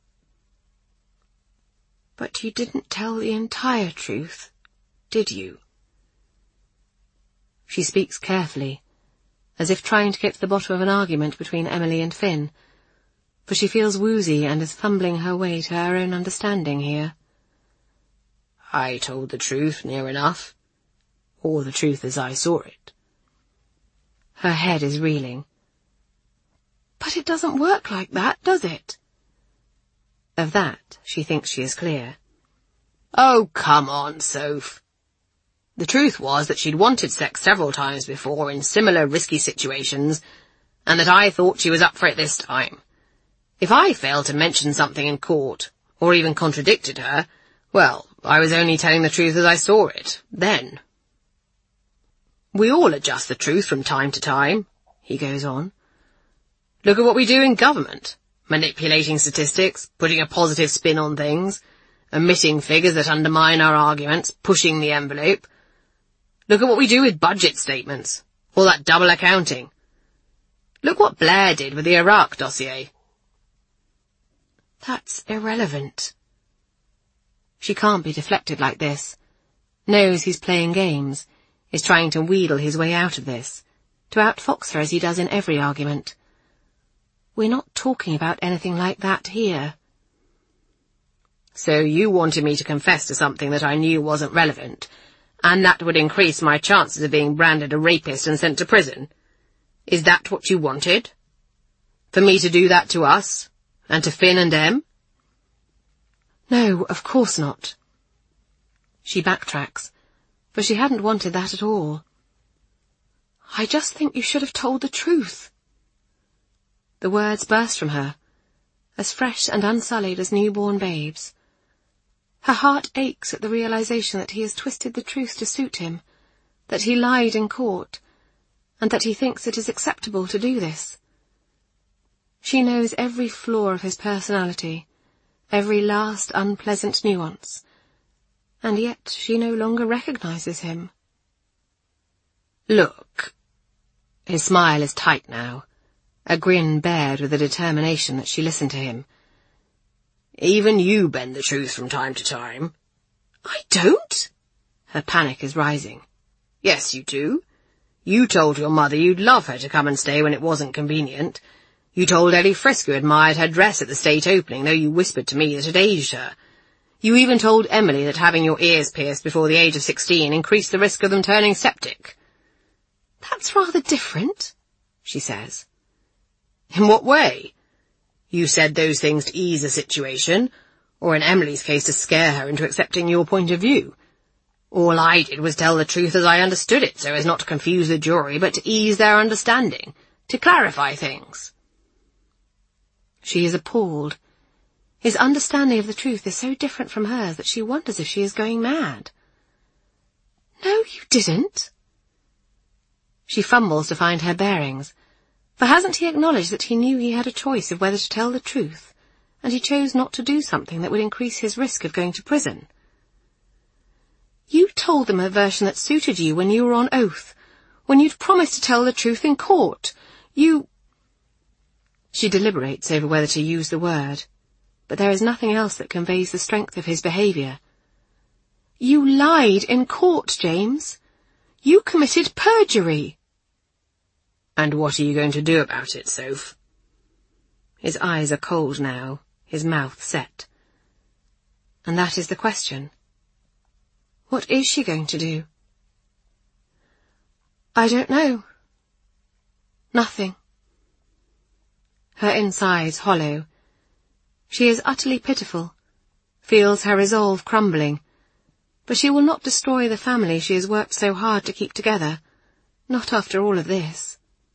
But you didn't tell the entire truth, did you? She speaks carefully, as if trying to get to the bottom of an argument between Emily and Finn, for she feels woozy and is fumbling her way to her own understanding here. I told the truth near enough, or the truth as I saw it. Her head is reeling. But it doesn't work like that, does it? Of that, she thinks she is clear. Oh, come on, Soph. The truth was that she'd wanted sex several times before in similar risky situations, and that I thought she was up for it this time. If I failed to mention something in court, or even contradicted her, well, I was only telling the truth as I saw it, then. We all adjust the truth from time to time, he goes on. Look at what we do in government, manipulating statistics, putting a positive spin on things, omitting figures that undermine our arguments, pushing the envelope. Look at what we do with budget statements, all that double accounting. Look what Blair did with the Iraq dossier. That's irrelevant. She can't be deflected like this. Knows he's playing games, is trying to wheedle his way out of this, to outfox her as he does in every argument. We're not talking about anything like that here. So you wanted me to confess to something that I knew wasn't relevant, and that would increase my chances of being branded a rapist and sent to prison? Is that what you wanted? For me to do that to us? And to Finn and Em? No, of course not. She backtracks, for she hadn't wanted that at all. I just think you should have told the truth. The words burst from her, as fresh and unsullied as newborn babes. Her heart aches at the realization that he has twisted the truth to suit him, that he lied in court, and that he thinks it is acceptable to do this. She knows every flaw of his personality, every last unpleasant nuance, and yet she no longer recognizes him. Look. His smile is tight now, a grin bared with the determination that she listened to him. Even you bend the truth from time to time. I don't? Her panic is rising. Yes, you do. You told your mother you'd love her to come and stay when it wasn't convenient. You told Ellie Frisk you admired her dress at the state opening, though you whispered to me that it aged her. You even told Emily that having your ears pierced before the age of sixteen increased the risk of them turning septic. That's rather different, she says. In what way? You said those things to ease the situation, or in Emily's case to scare her into accepting your point of view. All I did was tell the truth as I understood it, so as not to confuse the jury, but to ease their understanding, to clarify things. She is appalled. His understanding of the truth is so different from hers that she wonders if she is going mad. No, you didn't. She fumbles to find her bearings, for hasn't he acknowledged that he knew he had a choice of whether to tell the truth, and he chose not to do something that would increase his risk of going to prison. You told them a version that suited you when you were on oath, when you'd promised to tell the truth in court. You... She deliberates over whether to use the word, but there is nothing else that conveys the strength of his behaviour. You lied in court, James. You committed perjury. And what are you going to do about it, Soph? His eyes are cold now, his mouth set. And that is the question. What is she going to do? I don't know. Nothing. Her insides hollow. She is utterly pitiful, feels her resolve crumbling, but she will not destroy the family she has worked so hard to keep together, not after all of this.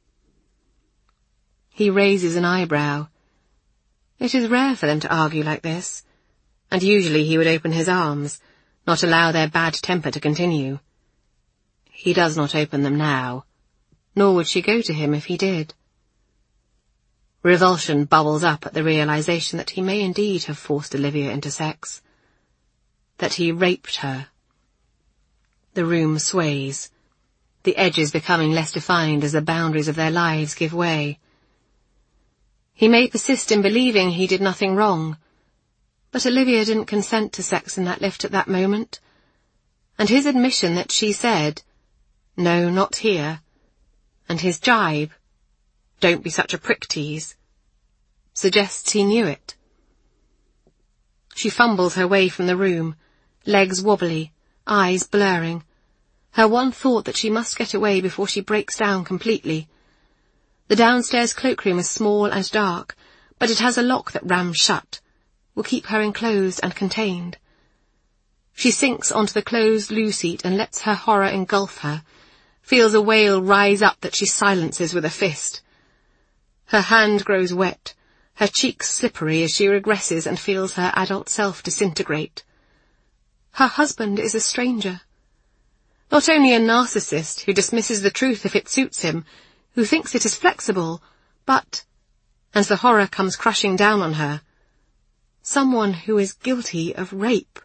He raises an eyebrow. It is rare for them to argue like this, and usually he would open his arms, not allow their bad temper to continue. He does not open them now, nor would she go to him if he did. Revulsion bubbles up at the realization that he may indeed have forced Olivia into sex, that he raped her. The room sways, the edges becoming less defined as the boundaries of their lives give way. He may persist in believing he did nothing wrong, but Olivia didn't consent to sex in that lift at that moment, and his admission that she said, "No, not here," and his jibe, "Don't be such a prick tease," suggests he knew it. She fumbles her way from the room, legs wobbly, eyes blurring, her one thought that she must get away before she breaks down completely. The downstairs cloakroom is small and dark, but it has a lock that rams shut, will keep her enclosed and contained. She sinks onto the closed loo seat and lets her horror engulf her, feels a wail rise up that she silences with a fist. Her hand grows wet, her cheeks slippery as she regresses and feels her adult self disintegrate. Her husband is a stranger. Not only a narcissist who dismisses the truth if it suits him, who thinks it is flexible, but, as the horror comes crushing down on her, someone who is guilty of rape.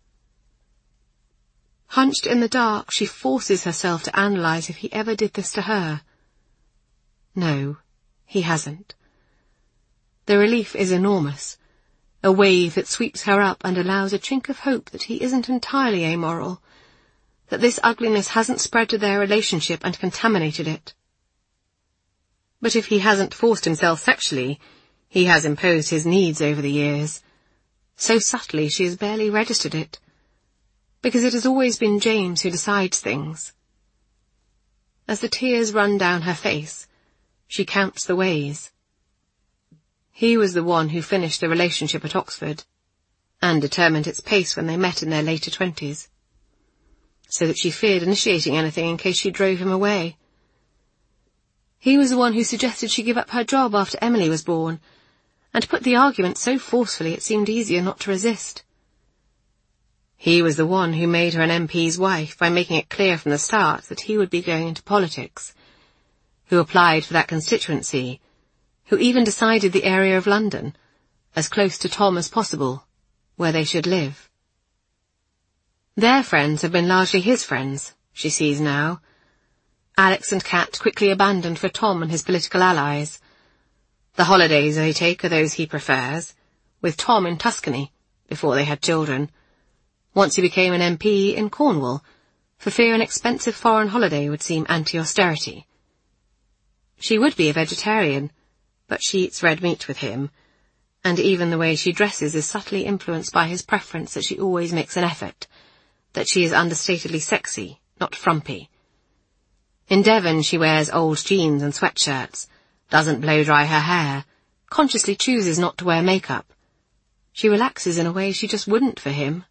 Hunched in the dark, she forces herself to analyse if he ever did this to her. No, he hasn't. The relief is enormous, a wave that sweeps her up and allows a chink of hope that he isn't entirely amoral, that this ugliness hasn't spread to their relationship and contaminated it. But if he hasn't forced himself sexually, he has imposed his needs over the years. So subtly she has barely registered it, because it has always been James who decides things. As the tears run down her face, she counts the ways. He was the one who finished the relationship at Oxford, and determined its pace when they met in their later twenties, so that she feared initiating anything in case she drove him away. He was the one who suggested she give up her job after Emily was born, and put the argument so forcefully it seemed easier not to resist. He was the one who made her an M P's wife by making it clear from the start that he would be going into politics, who applied for that constituency, who even decided the area of London, as close to Tom as possible, where they should live. Their friends have been largely his friends, she sees now. Alex and Kat quickly abandoned for Tom and his political allies. The holidays they take are those he prefers, with Tom in Tuscany, before they had children. Once he became an M P in Cornwall, for fear an expensive foreign holiday would seem anti-austerity. She would be a vegetarian, but she eats red meat with him, and even the way she dresses is subtly influenced by his preference that she always makes an effort, that she is understatedly sexy, not frumpy. In Devon she wears old jeans and sweatshirts, doesn't blow-dry her hair, consciously chooses not to wear makeup. She relaxes in a way she just wouldn't for him.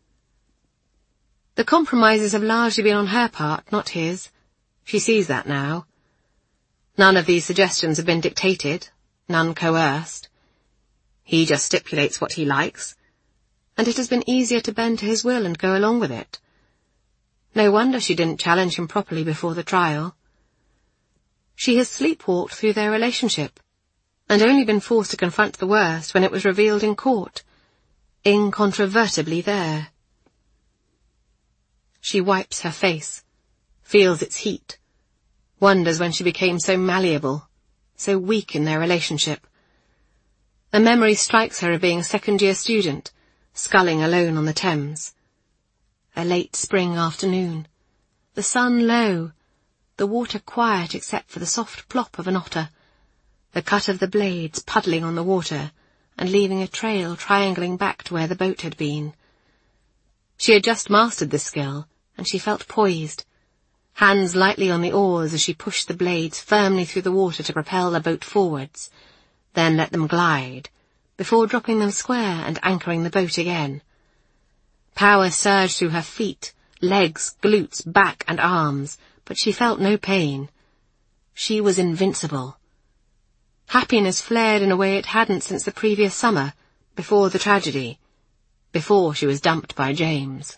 The compromises have largely been on her part, not his. She sees that now. None of these suggestions have been dictated, none coerced. He just stipulates what he likes, and it has been easier to bend to his will and go along with it. No wonder she didn't challenge him properly before the trial. She has sleepwalked through their relationship, and only been forced to confront the worst when it was revealed in court, incontrovertibly there. She wipes her face, feels its heat, wonders when she became so malleable, so weak in their relationship. A memory strikes her of being a second-year student, sculling alone on the Thames. A late spring afternoon, the sun low, the water quiet except for the soft plop of an otter, the cut of the blades puddling on the water and leaving a trail triangling back to where the boat had been. She had just mastered this skill, and she felt poised, hands lightly on the oars as she pushed the blades firmly through the water to propel the boat forwards, then let them glide, before dropping them square and anchoring the boat again. Power surged through her feet, legs, glutes, back and arms, but she felt no pain. She was invincible. Happiness flared in a way it hadn't since the previous summer, before the tragedy, before she was dumped by James.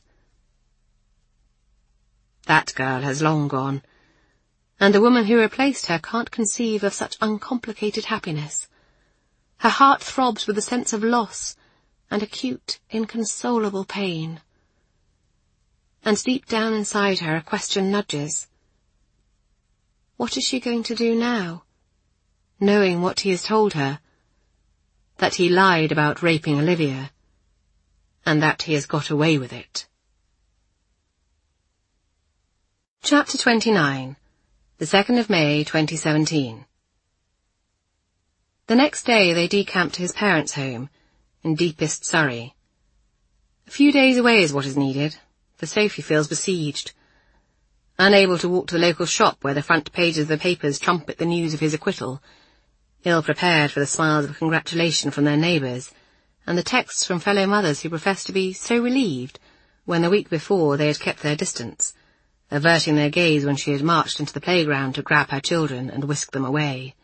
That girl has long gone, and the woman who replaced her can't conceive of such uncomplicated happiness. Her heart throbs with a sense of loss and acute, inconsolable pain. And deep down inside her a question nudges. What is she going to do now, knowing what he has told her, that he lied about raping Olivia, and that he has got away with it? Chapter twenty-nine. The second of May, twenty seventeen. The next day they decamped to his parents' home, in deepest Surrey. A few days away is what is needed, for Sophie feels besieged. Unable to walk to the local shop where the front pages of the papers trumpet the news of his acquittal, ill-prepared for the smiles of congratulation from their neighbours, and the texts from fellow mothers who professed to be so relieved when the week before they had kept their distance, averting their gaze when she had marched into the playground to grab her children and whisk them away.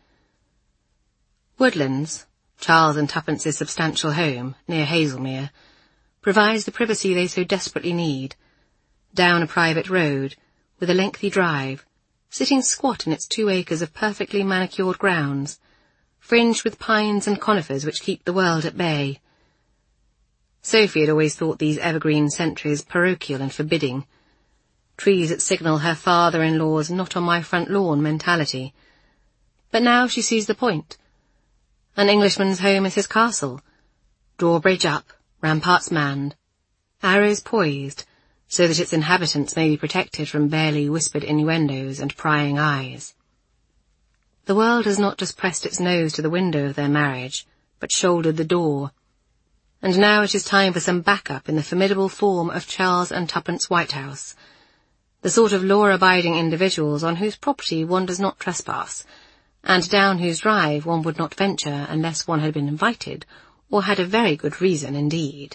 Woodlands, Charles and Tuppence's substantial home, near Hazelmere, provides the privacy they so desperately need. Down a private road, with a lengthy drive, sitting squat in its two acres of perfectly manicured grounds, fringed with pines and conifers which keep the world at bay. Sophie had always thought these evergreen sentries parochial and forbidding, trees that signal her father-in-law's not-on-my-front-lawn mentality. But now she sees the point. An Englishman's home is his castle, drawbridge up, ramparts manned, arrows poised, so that its inhabitants may be protected from barely whispered innuendos and prying eyes. The world has not just pressed its nose to the window of their marriage, but shouldered the door. And now it is time for some backup in the formidable form of Charles and Tuppence Whitehouse, the sort of law-abiding individuals on whose property one does not trespass, and down whose drive one would not venture unless one had been invited, or had a very good reason indeed.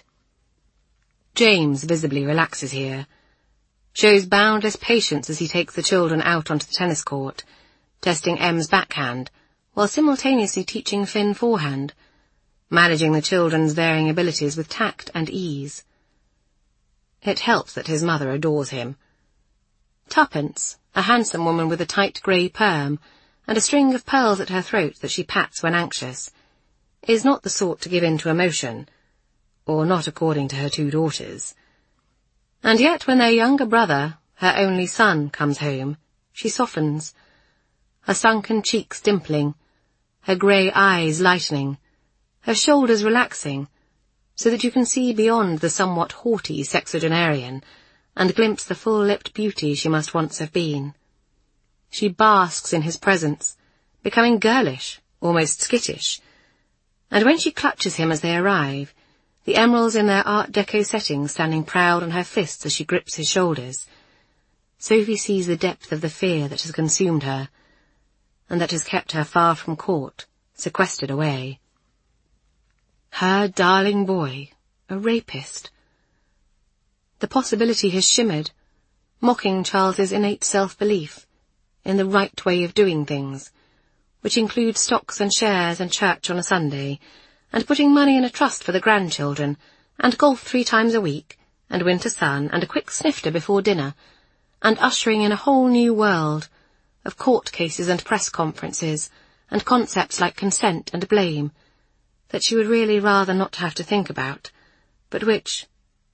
James visibly relaxes here, shows boundless patience as he takes the children out onto the tennis court, testing Em's backhand, while simultaneously teaching Finn forehand, managing the children's varying abilities with tact and ease. It helps that his mother adores him. Tuppence, a handsome woman with a tight grey perm, and a string of pearls at her throat that she pats when anxious, is not the sort to give in to emotion, or not according to her two daughters. And yet when their younger brother, her only son, comes home, she softens, her sunken cheeks dimpling, her grey eyes lightening, her shoulders relaxing, so that you can see beyond the somewhat haughty sexagenarian, and glimpse the full-lipped beauty she must once have been. She basks in his presence, becoming girlish, almost skittish, and when she clutches him as they arrive, the emeralds in their Art Deco setting standing proud on her fists as she grips his shoulders, Sophie sees the depth of the fear that has consumed her, and that has kept her far from court, sequestered away. Her darling boy, a rapist. The possibility has shimmered, mocking Charles's innate self-belief in the right way of doing things, which includes stocks and shares and church on a Sunday, and putting money in a trust for the grandchildren, and golf three times a week, and winter sun, and a quick snifter before dinner, and ushering in a whole new world of court cases and press conferences, and concepts like consent and blame, that she would really rather not have to think about, but which,